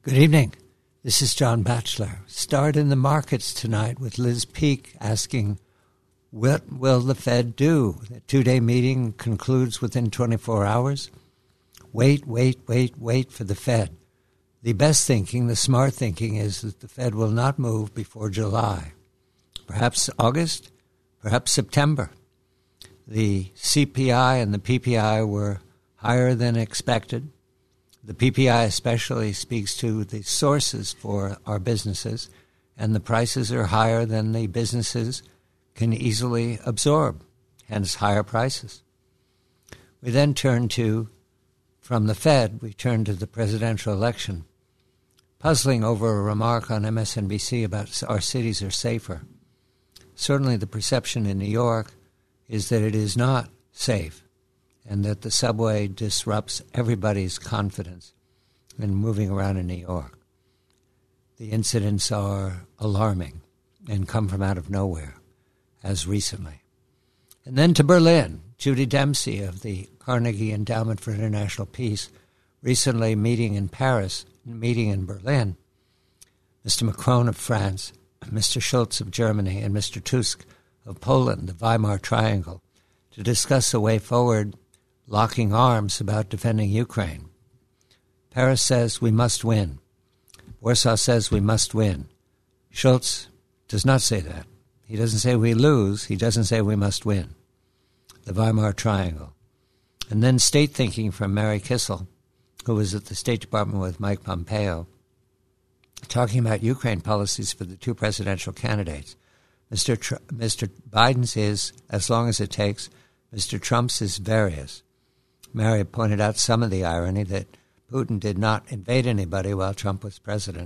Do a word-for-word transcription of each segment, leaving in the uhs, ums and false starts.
Good evening. This is John Batchelor. Start in the markets tonight with Liz Peek asking, what will the Fed do? The two-day meeting concludes within twenty-four hours. Wait, wait, wait, wait for the Fed. The best thinking, the smart thinking, is that the Fed will not move before July. Perhaps August, perhaps September. The C P I and the P P I were higher than expected. The P P I especially speaks to the sources for our businesses, and the prices are higher than the businesses can easily absorb, hence higher prices. We then turn to, from the Fed, we turn to the presidential election, puzzling over a remark on M S N B C about our cities are safer. Certainly the perception in New York is that it is not safe, and that the subway disrupts everybody's confidence in moving around in New York. The incidents are alarming and come from out of nowhere, as recently. And then to Berlin, Judy Dempsey of the Carnegie Endowment for International Peace, recently meeting in Paris, meeting in Berlin, Mister Macron of France, Mister Schulz of Germany, and Mister Tusk of Poland, the Weimar Triangle, to discuss a way forward, locking arms about defending Ukraine. Paris says we must win. Warsaw says we must win. Schulz does not say that. He doesn't say we lose. He doesn't say we must win. The Weimar Triangle. And then state thinking from Mary Kissel, who was at the State Department with Mike Pompeo, talking about Ukraine policies for the two presidential candidates. Mister Tr- Mister Biden's is as long as it takes. Mister Trump's is various. Mary pointed out some of the irony that Putin did not invade anybody while Trump was president.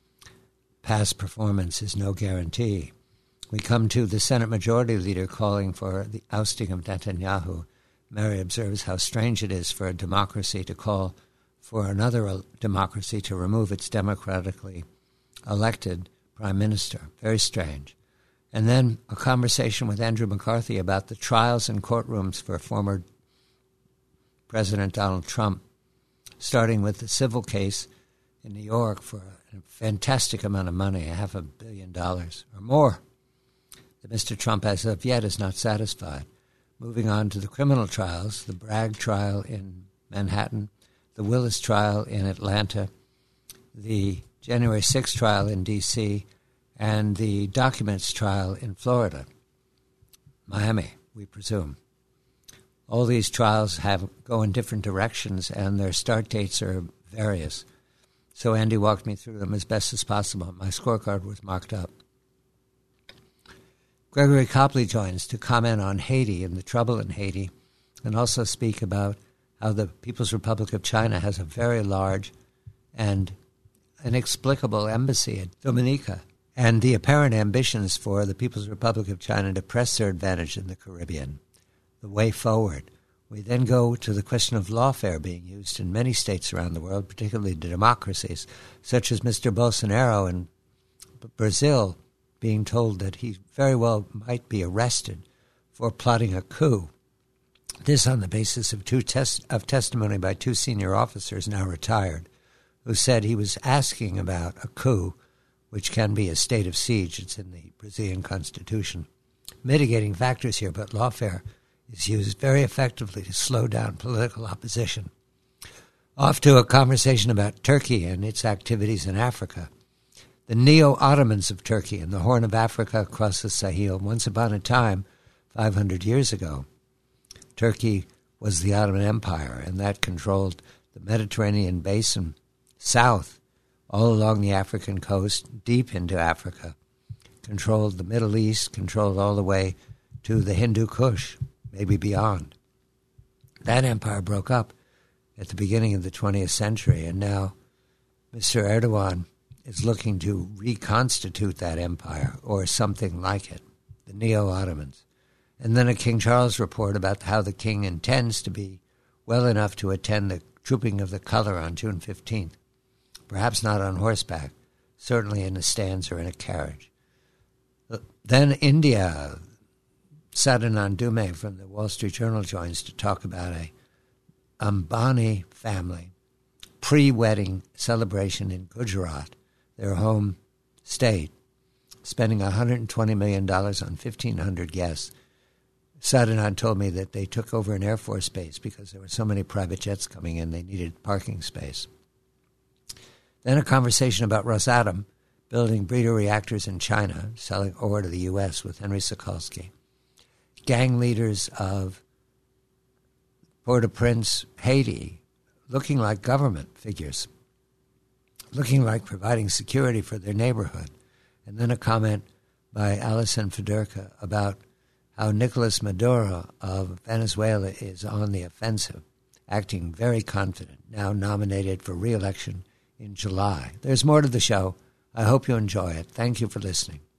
Past performance is no guarantee. We come to the Senate Majority Leader calling for the ousting of Netanyahu. Mary observes how strange it is for a democracy to call for another democracy to remove its democratically elected prime minister. Very strange. And then a conversation with Andrew McCarthy about the trials and courtrooms for former President Donald Trump, starting with the civil case in New York for a fantastic amount of money, a half a billion dollars or more, that Mister Trump, as of yet, is not satisfied. Moving on to the criminal trials, the Bragg trial in Manhattan, the Willis trial in Atlanta, the January sixth trial in D C, and the documents trial in Florida, Miami, we presume. All these trials have go in different directions, and their start dates are various. So Andy walked me through them as best as possible. My scorecard was marked up. Gregory Copley joins to comment on Haiti and the trouble in Haiti, and also speak about how the People's Republic of China has a very large and inexplicable embassy at Dominica, and the apparent ambitions for the People's Republic of China to press their advantage in the Caribbean. The way forward. We then go to the question of lawfare being used in many states around the world, particularly democracies, such as Mister Bolsonaro in Brazil being told that he very well might be arrested for plotting a coup. This on the basis of two tes- of testimony by two senior officers now retired, who said he was asking about a coup, which can be a state of siege. It's in the Brazilian Constitution. Mitigating factors here, but lawfare is used very effectively to slow down political opposition. Off to a conversation about Turkey and its activities in Africa. The Neo-Ottomans of Turkey and the Horn of Africa across the Sahel. Once upon a time, five hundred years ago, Turkey was the Ottoman Empire, and that controlled the Mediterranean basin south, all along the African coast, deep into Africa, controlled the Middle East, controlled all the way to the Hindu Kush, maybe beyond. That empire broke up at the beginning of the twentieth century, and now Mister Erdogan is looking to reconstitute that empire, or something like it, the Neo-Ottomans. And then a King Charles report about how the king intends to be well enough to attend the Trooping of the Colour on June fifteenth, perhaps not on horseback, certainly in a stands or in a carriage. Then India, Sadanand Dume from the Wall Street Journal joins to talk about a Ambani family pre-wedding celebration in Gujarat, their home state, spending one hundred twenty million dollars on fifteen hundred guests. Sadhana told me that they took over an Air Force base because there were so many private jets coming in, they needed parking space. Then a conversation about Rosatom building breeder reactors in China, selling ore to the U S with Henry Sokolsky. Gang leaders of Port-au-Prince, Haiti, looking like government figures, looking like providing security for their neighborhood. And then a comment by Alison Federica about how Nicolas Maduro of Venezuela is on the offensive, acting very confident, now nominated for re-election in July. There's more to the show. I hope you enjoy it. Thank you for listening.